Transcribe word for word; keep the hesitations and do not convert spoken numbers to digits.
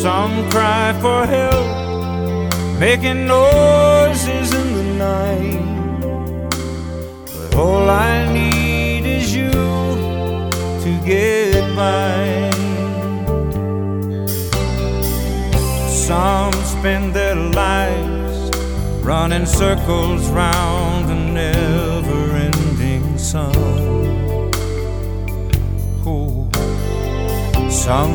Some cry for help, making noises in the night. But all I need is you to get by. Some spend their lives running circles round a never-ending sun. Oh. Some